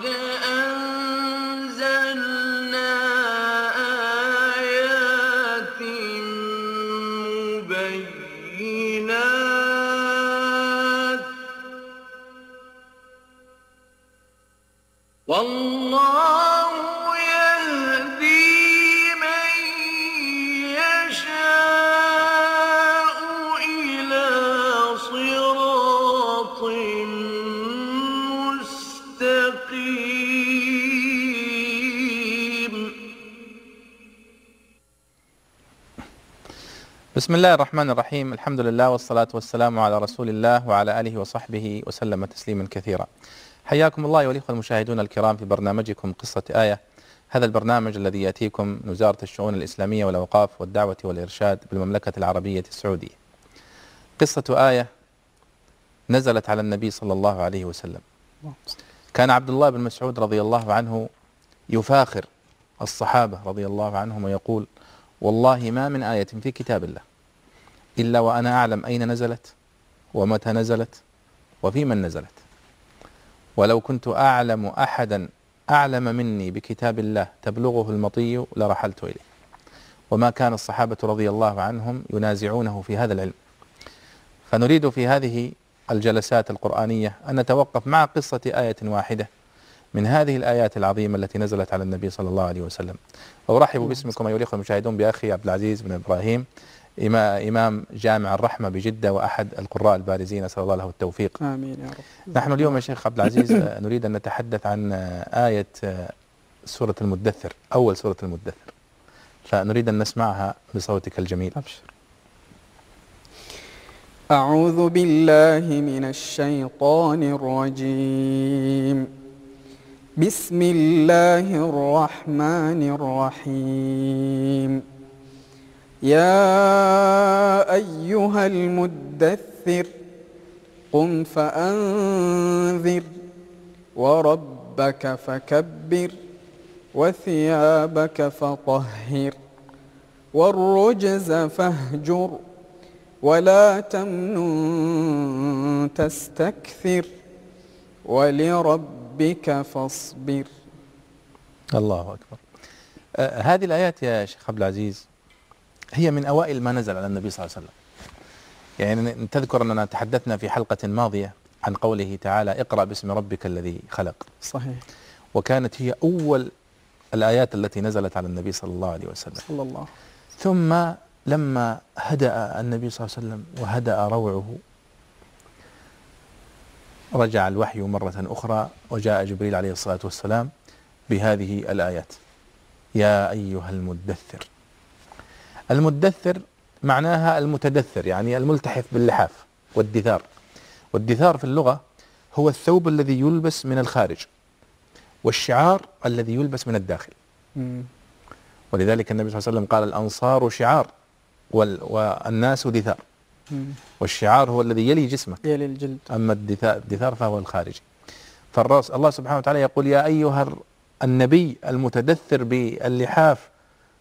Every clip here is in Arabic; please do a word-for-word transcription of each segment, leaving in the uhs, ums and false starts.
أنزلنا آيات مبينات والله يهدي من يشاء إلى صراط مستقيم. بسم الله الرحمن الرحيم. الحمد لله والصلاة والسلام على رسول الله وعلى آله وصحبه وسلم تسليما كثيرا. حياكم الله أيها الإخوة المشاهدون الكرام في برنامجكم قصة آية، هذا البرنامج الذي يأتيكم من وزارة الشؤون الإسلامية والأوقاف والدعوة والإرشاد بالمملكة العربية السعودية. قصة آية نزلت على النبي صلى الله عليه وسلم. كان عبد الله بن مسعود رضي الله عنه يفاخر الصحابة رضي الله عنهم ويقول: والله ما من آية في كتاب الله إلا وأنا أعلم أين نزلت ومتى نزلت وفي من نزلت، ولو كنت أعلم أحدا أعلم مني بكتاب الله تبلغه المطي لرحلت إليه. وما كان الصحابة رضي الله عنهم ينازعونه في هذا العلم. فنريد في هذه الجلسات القرآنية أن نتوقف مع قصة آية واحدة من هذه الآيات العظيمة التي نزلت على النبي صلى الله عليه وسلم. وأرحب باسمكم أيها الأخوة المشاهدون بأخي عبد العزيز بن إبراهيم، إمام جامع الرحمة بجدة وأحد القراء البارزين، أسأل الله له التوفيق. آمين يا رب. نحن اليوم يا شيخ عبد العزيز نريد أن نتحدث عن آية سورة المدثر، أول سورة المدثر، فنريد أن نسمعها بصوتك الجميل. أبشر. أعوذ بالله من الشيطان الرجيم. بسم الله الرحمن الرحيم. يا أيها المدثر قم فأنذر وربك فكبر وثيابك فطهر والرجز فاهجر ولا تمنن تستكثر ولربك فاصبر. الله أكبر. آه هذه الآيات يا شيخ عبد العزيز هي من أوائل ما نزل على النبي صلى الله عليه وسلم. يعني تذكر أننا تحدثنا في حلقة ماضية عن قوله تعالى: اقرأ باسم ربك الذي خلق. صحيح. وكانت هي أول الآيات التي نزلت على النبي صلى الله عليه وسلم. صلى الله. ثم لما هدأ النبي صلى الله عليه وسلم وهدأ روعه رجع الوحي مرة أخرى وجاء جبريل عليه الصلاة والسلام بهذه الآيات: يا أيها المدثر. المدثر معناها المتدثر، يعني الملتحف باللحاف والدثار. والدثار في اللغة هو الثوب الذي يلبس من الخارج، والشعار الذي يلبس من الداخل. مم. ولذلك النبي صلى الله عليه وسلم قال: الأنصار شعار والناس دثار. مم. والشعار هو الذي يلي جسمك، يلي الجلد. أما الدثار فهو الخارجي. فالرأس الله سبحانه وتعالى يقول: يا أيها النبي المتدثر باللحاف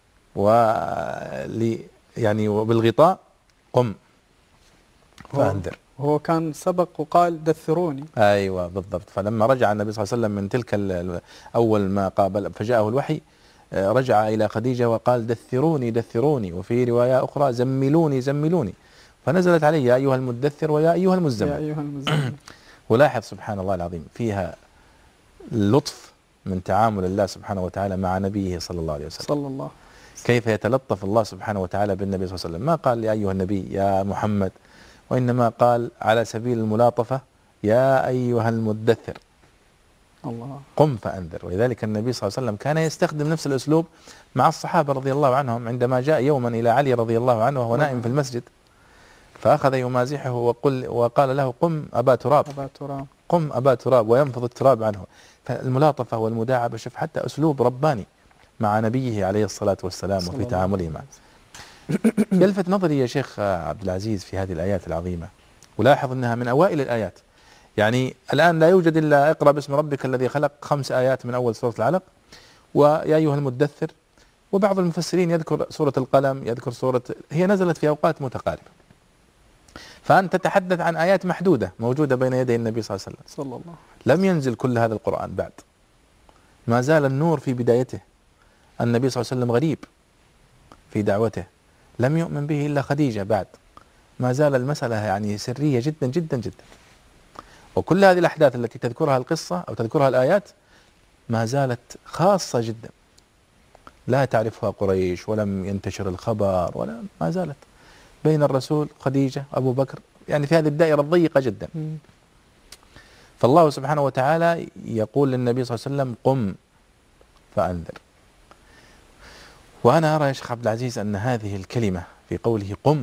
ولي يعني وبالغطاء قم فأنذر. هو كان سبق وقال دثروني. أيوة بالضبط. فلما رجع النبي صلى الله عليه وسلم من تلك أول ما قابل فجاءه الوحي، رجع إلى خديجة وقال: دثروني دثروني، وفي رواية أخرى: زملوني زملوني. فنزلت عليه: يا أيها المدثر ويا أيها المزمل. يا أيها المزمل. ولاحظ سبحان الله العظيم فيها لطف من تعامل الله سبحانه وتعالى مع نبيه صلى الله عليه وسلم. صلى الله. كيف يتلطف الله سبحانه وتعالى بالنبي صلى الله عليه وسلم. ما قال: يا أيها النبي يا محمد، وإنما قال على سبيل الملاطفة: يا أيها المدثر الله. قم فأنذر. ولذلك النبي صلى الله عليه وسلم كان يستخدم نفس الأسلوب مع الصحابة رضي الله عنهم، عندما جاء يوما إلى علي رضي الله عنه وهو نائم في المسجد، فأخذ يمازحه وقل وقال له: قم أبا تراب، أبا تراب، قم أبا تراب، وينفض التراب عنه. فالملاطفة والمداعبة، شوف حتى أسلوب رباني مع نبيه عليه الصلاة والسلام وفي تعامله معه. يلفت نظري يا شيخ عبد العزيز في هذه الآيات العظيمة، ولاحظ أنها من أوائل الآيات. يعني الآن لا يوجد إلا اقرأ باسم ربك الذي خلق، خمس آيات من أول سورة العلق، ويا أيها المدثر، وبعض المفسرين يذكر سورة القلم، يذكر سورة، هي نزلت في أوقات متقاربة. فأنت تتحدث عن آيات محدودة موجودة بين يدي النبي صلى الله عليه وسلم. صلى الله. لم ينزل كل هذا القرآن بعد، ما زال النور في بدايته. النبي صلى الله عليه وسلم غريب في دعوته، لم يؤمن به إلا خديجة بعد، ما زال المسألة يعني سرية جدا جدا جدا. وكل هذه الأحداث التي تذكرها القصة أو تذكرها الآيات ما زالت خاصة جدا، لا تعرفها قريش ولم ينتشر الخبر، ولا ما زالت بين الرسول خديجة أبو بكر، يعني في هذه الدائرة الضيقة جدا. فالله سبحانه وتعالى يقول للنبي صلى الله عليه وسلم قم فأنذر. وأنا أرى يا شيخ عبد العزيز أن هذه الكلمة في قوله قم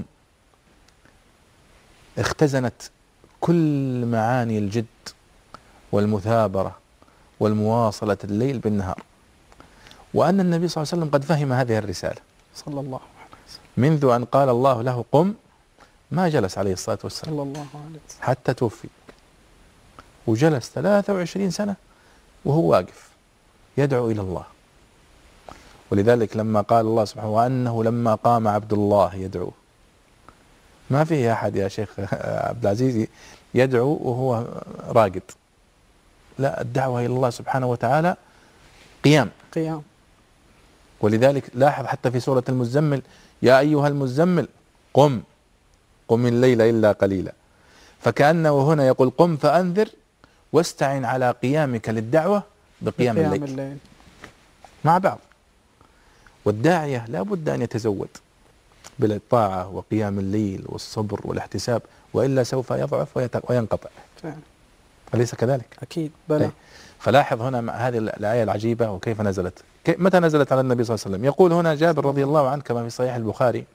اختزنت كل معاني الجد والمثابرة والمواصلة الليل بالنهار، وأن النبي صلى الله عليه وسلم قد فهم هذه الرسالة صلى الله عليه وسلم منذ أن قال الله له قم، ما جلس عليه الصلاة والسلام صلى الله عليه وسلم حتى توفي، وجلس ثلاثة وعشرين سنة وهو واقف يدعو إلى الله. ولذلك لما قال الله سبحانه وأنه لما قام عبد الله يدعوه، ما فيه أحد يا شيخ عبد العزيز يدعو وهو راقد، لا، الدعوة إلى الله سبحانه وتعالى قيام قيام. ولذلك لاحظ حتى في سورة المزمل يا أيها المزمل قم قم الليل إلا قليلا، فكأنه هنا يقول قم فأنذر واستعن على قيامك للدعوة بقيام الليل. الليل مع بعض. والداعية لا بد أن يتزود بالطاعة وقيام الليل والصبر والاحتساب، وإلا سوف يضعف وينقطع. فعلا. أليس كذلك؟ أكيد بلى. فلاحظ هنا هذه الآية العجيبة وكيف نزلت، متى نزلت على النبي صلى الله عليه وسلم. يقول هنا جابر رضي الله عنه كما في صحيح البخاري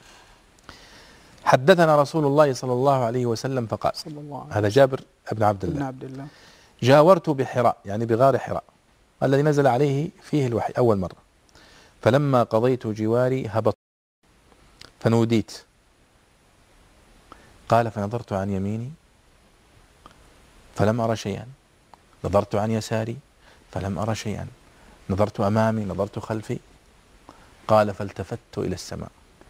حدثنا رسول الله صلى الله عليه وسلم فقال، صلى الله عليه هذا جابر بن عبد الله، بن عبد الله، جاورت بحراء يعني بغار حراء الذي نزل عليه فيه الوحي أول مرة، فلما قضيت جواري هبط فنوديت، قال فنظرت عن يميني فلم أرى شيئا، نظرت عن يساري فلم أرى شيئا، نظرت أمامي نظرت خلفي، قال فالتفت إلى السماء،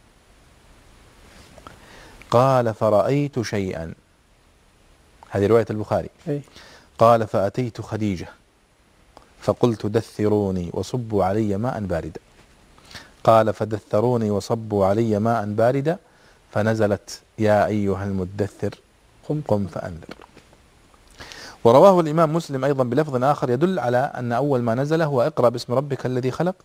قال فرأيت شيئا، هذه رواية البخاري، قال فأتيت خديجة فقلت دثروني وصبوا علي ماء باردا، قال فدثروني وصبوا علي ماء باردا، فنزلت يا أيها المدثر قم, قم فأنذر. ورواه الإمام مسلم أيضا بلفظ آخر يدل على أن أول ما نزل هو اقرأ باسم ربك الذي خلق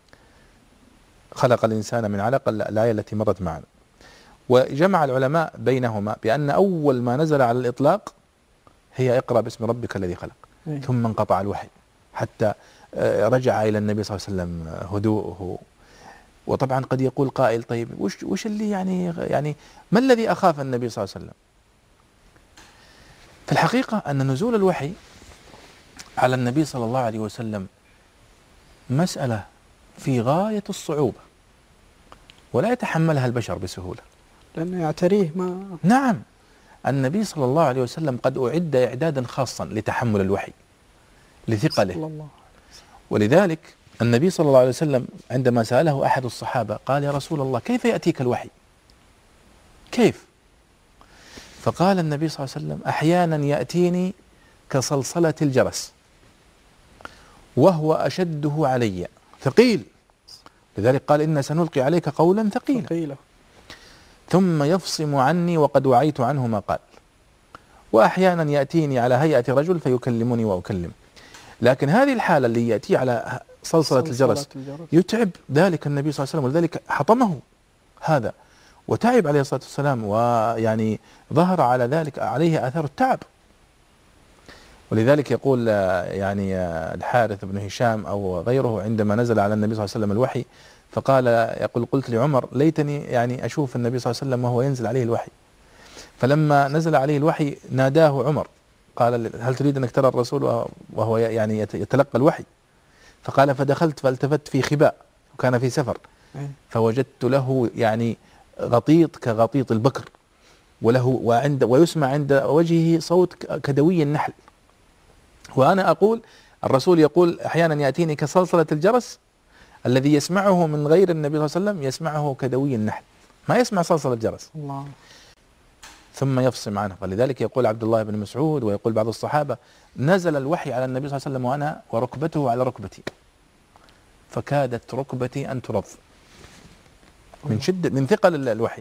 خلق الإنسان من علق، الآية التي مرت معنا. وجمع العلماء بينهما بأن أول ما نزل على الإطلاق هي اقرأ باسم ربك الذي خلق، أي. ثم انقطع الوحي حتى رجع إلى النبي صلى الله عليه وسلم هدوءه. وطبعا قد يقول قائل طيب وش وش اللي يعني يعني ما الذي أخاف النبي صلى الله عليه وسلم؟ في الحقيقة أن نزول الوحي على النبي صلى الله عليه وسلم مسألة في غاية الصعوبة ولا يتحملها البشر بسهولة، لأنه يعتريه ما نعم. النبي صلى الله عليه وسلم قد أعد إعدادا خاصا لتحمل الوحي لثقله، صلى الله. ولذلك النبي صلى الله عليه وسلم عندما سأله أحد الصحابة قال يا رسول الله كيف يأتيك الوحي؟ كيف؟ فقال النبي صلى الله عليه وسلم أحيانا يأتيني كصلصلة الجرس وهو أشده علي ثقيل، لذلك قال إن سنلقي عليك قولا ثقيلا، ثقيلا. ثم يفصم عني وقد وعيت عنه ما قال، وأحيانا يأتيني على هيئة رجل فيكلمني وأكلم. لكن هذه الحالة اللي يأتي على صلصلة الجرس يتعب ذلك النبي صلى الله عليه وسلم، ولذلك حطمه هذا وتعب عليه الصلاة والسلام، ويعني ظهر على ذلك عليه آثار التعب. ولذلك يقول يعني الحارث بن هشام أو غيره عندما نزل على النبي صلى الله عليه وسلم الوحي فقال يقول قلت لعمر ليتني يعني أشوف النبي صلى الله عليه وسلم وهو ينزل عليه الوحي، فلما نزل عليه الوحي ناداه عمر قال هل تريد أنك ترى الرسول وهو يعني يتلقى الوحي؟ فقال فدخلت فالتفت في خباء وكان في سفر فوجدت له يعني غطيط كغطيط البكر، وله وعند ويسمع عند وجهه صوت كدوي النحل. وأنا أقول الرسول يقول أحيانا يأتيني كصلصلة الجرس، الذي يسمعه من غير النبي صلى الله عليه وسلم يسمعه كدوي النحل، ما يسمع صلصلة الجرس. الله. ثم يفصم عنه. ولذلك يقول عبد الله بن مسعود ويقول بعض الصحابة: نزل الوحي على النبي صلى الله عليه وسلم وأنا وركبته على ركبتي فكادت ركبتي أن ترض من شدة من ثقل الوحي.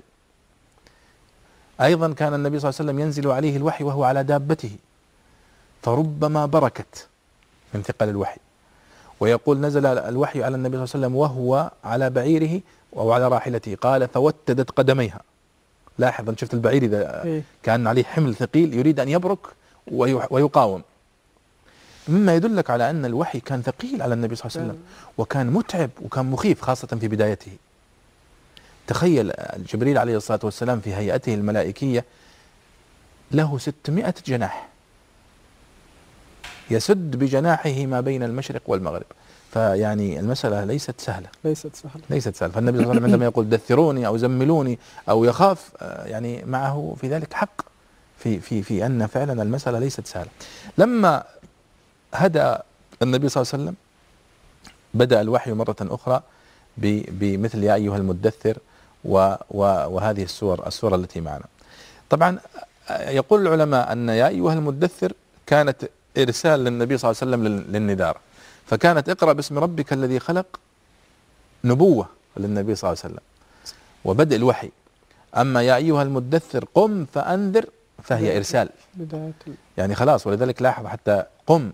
أيضا كان النبي صلى الله عليه وسلم ينزل عليه الوحي وهو على دابته فربما بركت من ثقل الوحي. ويقول: نزل الوحي على النبي صلى الله عليه وسلم وهو على بعيره أو على راحلته، قال: فوتدت قدميها. لاحظ أن شفت البعير إذا كان عليه حمل ثقيل يريد أن يبرك ويقاوم، مما يدلك على أن الوحي كان ثقيل على النبي صلى الله عليه وسلم وكان متعب وكان مخيف خاصة في بدايته. تخيل جبريل عليه الصلاة والسلام في هيئته الملائكية له ستمائة جناح يسد بجناحه ما بين المشرق والمغرب، فيعني المسألة ليست سهلة ليست سهلة ليست سهلة. فالنبي صلى الله عليه وسلم عندما يقول دثروني أو زملوني أو يخاف، يعني معه في ذلك حق في في في أن فعلا المسألة ليست سهلة. لما هدأ النبي صلى الله عليه وسلم بدأ الوحي مرة أخرى بمثل يا أيها المدثر و وهذه السور السورة التي معنا. طبعا يقول العلماء أن يا أيها المدثر كانت إرسال للنبي صلى الله عليه وسلم للنذارة، فكانت اقرأ باسم ربك الذي خلق نبوة للنبي صلى الله عليه وسلم وبدء الوحي. أما يا أيها المدثر قم فأنذر فهي إرسال، يعني خلاص. ولذلك لاحظ حتى قم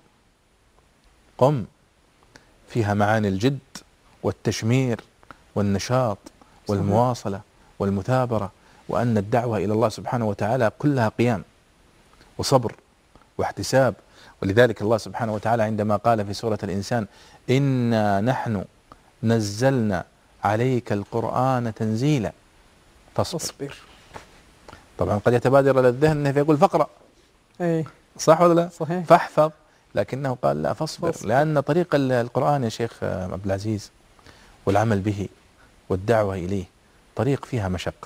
قم فيها معاني الجد والتشمير والنشاط والمواصلة والمثابرة، وأن الدعوة إلى الله سبحانه وتعالى كلها قيام وصبر واحتساب. ولذلك الله سبحانه وتعالى عندما قال في سورة الإنسان: إنا نحن نزلنا عليك القرآن تنزيلا فاصبر. طبعا قد يتبادر إلى الذهن أنه يقول فاقرأ، أي صح ولا لا؟ صحيح. فاحفظ، لكنه قال لا فاصبر, فاصبر. لأن طريق القرآن يا شيخ عبد العزيز والعمل به والدعوة إليه طريق فيها مشقة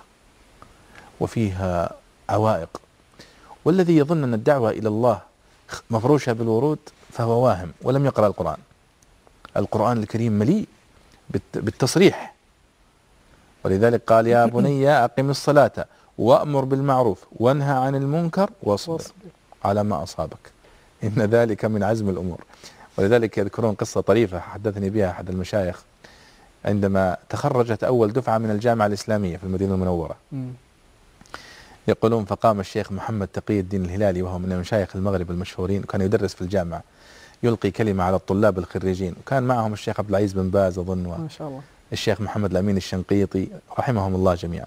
وفيها عوائق، والذي يظن أن الدعوة إلى الله مفروشة بالورود فهو واهم ولم يقرأ القرآن. القرآن الكريم مليء بالتصريح، ولذلك قال: يا بني أقم الصلاة وأمر بالمعروف وانهى عن المنكر واصبر على ما أصابك إن ذلك من عزم الأمور. ولذلك يذكرون قصة طريفة حدثني بها أحد المشايخ عندما تخرجت أول دفعة من الجامعة الإسلامية في المدينة المنورة. يقولون: فقام الشيخ محمد تقي الدين الهلالي وهو من مشايخ المغرب المشهورين وكان يدرس في الجامعة، يلقي كلمة على الطلاب الخريجين، وكان معهم الشيخ عبد العزيز بن باز أظن ما شاء الله الشيخ محمد الأمين الشنقيطي رحمهم الله جميعا.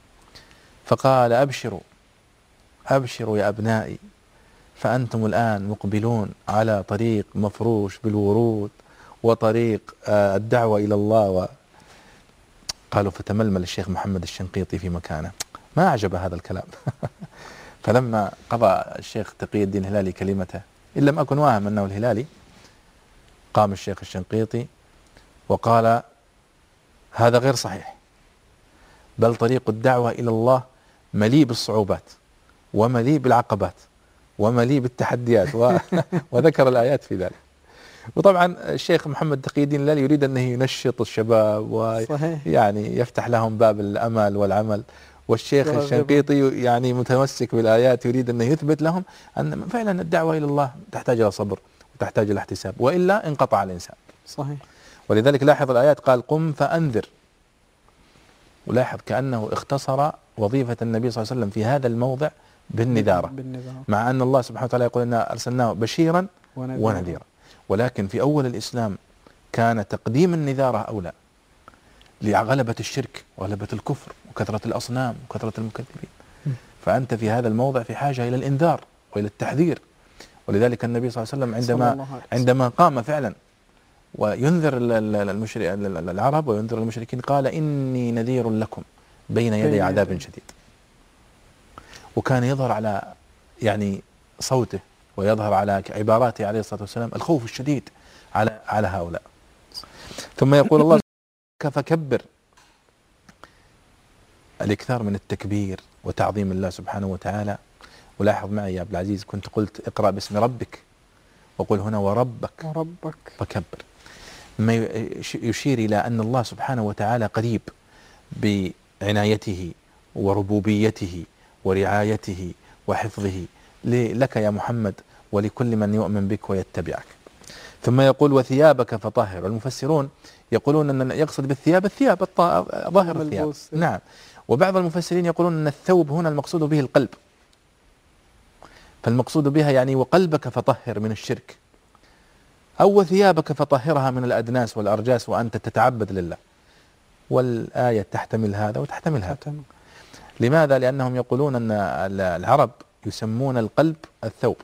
فقال: أبشروا أبشروا يا أبنائي، فأنتم الآن مقبلون على طريق مفروش بالورود وطريق الدعوة إلى الله و... قالوا: فتململ الشيخ محمد الشنقيطي في مكانه، ما أعجب هذا الكلام. فلما قضى الشيخ تقي الدين الهلالي كلمته، إن لم أكن واهم أنه الهلالي، قام الشيخ الشنقيطي وقال: هذا غير صحيح، بل طريق الدعوة إلى الله مليء بالصعوبات ومليء بالعقبات ومليء بالتحديات و... وذكر الآيات في ذلك. وطبعا الشيخ محمد تقي الدين الهلالي يريد أنه ينشط الشباب ويعني يفتح لهم باب الأمل والعمل، والشيخ الشنقيطي يعني متمسك بالآيات يريد أنه يثبت لهم أن فعلا الدعوة إلى الله تحتاج إلى صبر وتحتاج إلى احتساب، وإلا انقطع الإنسان. صحيح. ولذلك لاحظ الآيات قال: قم فأنذر، ولاحظ كأنه اختصر وظيفة النبي صلى الله عليه وسلم في هذا الموضع بالنذارة، بالنذارة. مع أن الله سبحانه وتعالى يقول: إنا أرسلناه بشيرا ونذيرا. ولكن في أول الإسلام كان تقديم النذارة أولى لغلبة الشرك وغلبة الكفر وكثرة الأصنام وكثرة المكذبين. فأنت في هذا الموضع في حاجة إلى الإنذار وإلى التحذير. ولذلك النبي صلى الله عليه وسلم عندما عندما قام فعلا وينذر العرب وينذر المشركين قال: إني نذير لكم بين يدي عذاب شديد. وكان يظهر على يعني صوته ويظهر على عباراته عليه الصلاة والسلام الخوف الشديد على على هؤلاء. ثم يقول الله: فكبر، الإكثار من التكبير وتعظيم الله سبحانه وتعالى. ولاحظ معي يا عبد العزيز، كنت قلت اقرأ باسم ربك، وقل هنا وربك وربك فكبر، ما يشير إلى أن الله سبحانه وتعالى قريب بعنايته وربوبيته ورعايته وحفظه لك يا محمد ولكل من يؤمن بك ويتبعك. ثم يقول وثيابك فطهر. المفسرون يقولون أن يقصد بالثياب الثياب ظاهر الثياب، نعم. وبعض المفسرين يقولون أن الثوب هنا المقصود به القلب، فالمقصود بها يعني وقلبك فطهر من الشرك، أو وثيابك فطهرها من الأدناس والأرجاس وأنت تتعبد لله. والآية تحتمل هذا وتحتمل هذا. لماذا؟ لأنهم يقولون أن العرب يسمون القلب الثوب،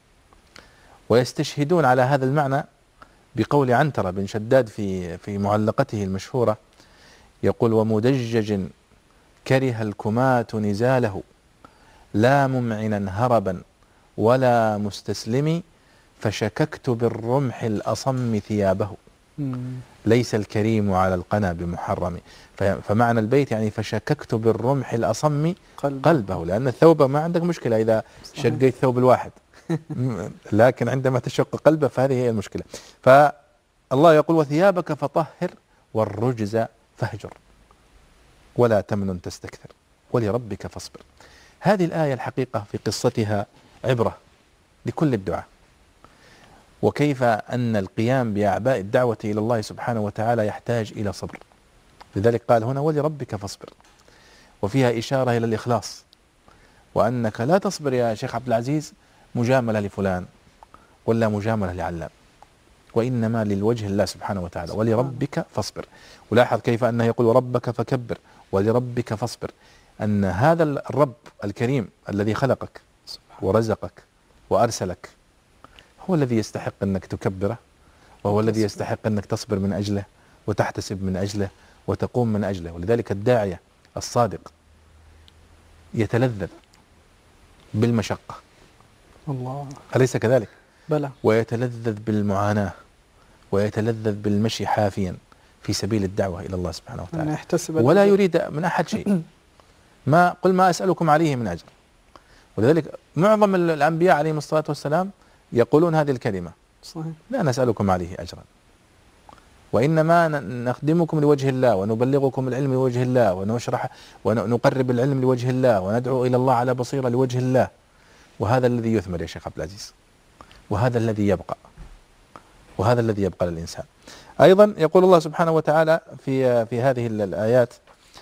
ويستشهدون على هذا المعنى بقول عنترة بن شداد في في معلقته المشهورة، يقول ومدجج كره الكماة نزاله لا ممعنا هربا ولا مستسلم فشككت بالرمح الأصم ثيابه ليس الكريم على القنا بمحرم. فمعنى البيت يعني فشككت بالرمح الأصم قلبه, قلبه لأن الثوب ما عندك مشكلة إذا شقيت ثوب الواحد لكن عندما تشق قلبه فهذه هي المشكلة. فالله يقول وثيابك فطهر والرجز فاهجر ولا تمنن تستكثر ولربك فاصبر. هذه الآية الحقيقة في قصتها عبرة لكل الدعاء، وكيف أن القيام بأعباء الدعوة إلى الله سبحانه وتعالى يحتاج إلى صبر. لذلك قال هنا ولربك فاصبر، وفيها إشارة إلى الإخلاص، وأنك لا تصبر يا شيخ عبد العزيز مجاملة لفلان ولا مجاملة لعلان، وإنما للوجه الله سبحانه وتعالى ولربك فاصبر. ولاحظ كيف أنه يقول وربك فكبر ولربك فاصبر، أن هذا الرب الكريم الذي خلقك ورزقك وأرسلك هو الذي يستحق أنك تكبره، وهو الذي يستحق أنك تصبر من أجله وتحتسب من أجله وتقوم من أجله. ولذلك الداعية الصادق يتلذذ بالمشقة، الله أليس كذلك؟ بلى. ويتلذذ بالمعاناة ويتلذذ بالمشي حافيا في سبيل الدعوة إلى الله سبحانه وتعالى، ولا يريد من أحد شيء. ما قل ما أسألكم عليه من أجر. ولذلك معظم الأنبياء عليهم الصلاة والسلام يقولون هذه الكلمة صحيح. لا نسألكم عليه أجرا وإنما نخدمكم لوجه الله ونبلغكم العلم لوجه الله ونشرح ونقرب العلم لوجه الله وندعو إلى الله على بصيرة لوجه الله. وهذا الذي يثمر يا شيخ عبد العزيز، وهذا الذي يبقى، وهذا الذي يبقى للإنسان. أيضا يقول الله سبحانه وتعالى في في هذه الآيات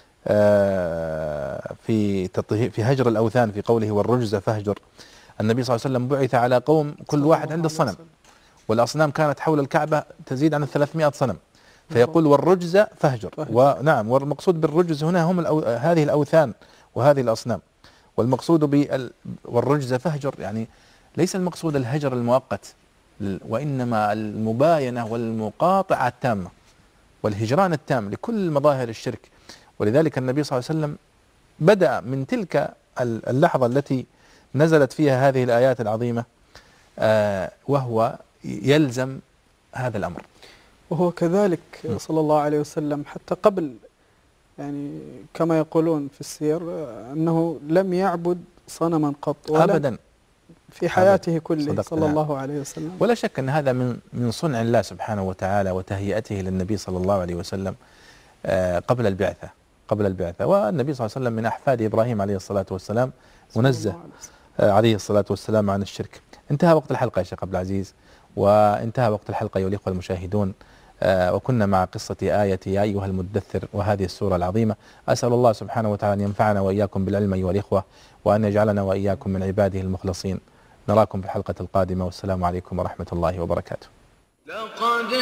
في في هجر الأوثان في قوله والرجز فاهجر. النبي صلى الله عليه وسلم بعث على قوم كل واحد عنده الصنم، والأصنام كانت حول الكعبة تزيد عن الثلاثمائة صنم، فيقول والرجز فاهجر. ونعم، والمقصود بالرجز هنا هم الأو... هذه الأوثان وهذه الأصنام. والمقصود بال... والرجز فاهجر يعني ليس المقصود الهجر المؤقت، وإنما المباينة والمقاطعة التامة والهجران التام لكل مظاهر الشرك. ولذلك النبي صلى الله عليه وسلم بدأ من تلك اللحظة التي نزلت فيها هذه الآيات العظيمة آه وهو يلزم هذا الأمر. وهو كذلك صلى الله عليه وسلم حتى قبل، يعني كما يقولون في السير أنه لم يعبد صنما قط أبدا في حياته كله صلى الله عليه وسلم. ولا شك أن هذا من من صنع الله سبحانه وتعالى وتهيئته للنبي صلى الله عليه وسلم آه قبل البعثة قبل البعثة والنبي صلى الله عليه وسلم من أحفاد إبراهيم عليه الصلاة والسلام، منزه عليه الصلاة والسلام عن الشرك. انتهى وقت الحلقة يا شيخ عبد العزيز، وانتهى وقت الحلقة أيها الإخوة المشاهدون، آه وكنا مع قصة آية يا أيها المدثر وهذه السورة العظيمة. أسأل الله سبحانه وتعالى أن ينفعنا وإياكم بالعلم أيها الإخوة، وأن يجعلنا وإياكم من عباده المخلصين. نراكم في الحلقة القادمة، والسلام عليكم ورحمة الله وبركاته. لقد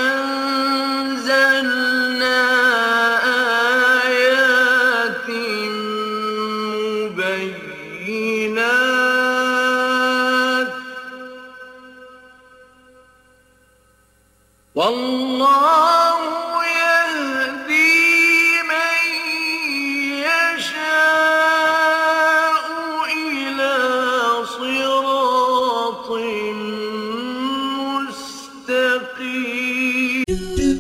أنزلنا آيات مبينات والله يهدي من يشاء إلى صراط مستقيم.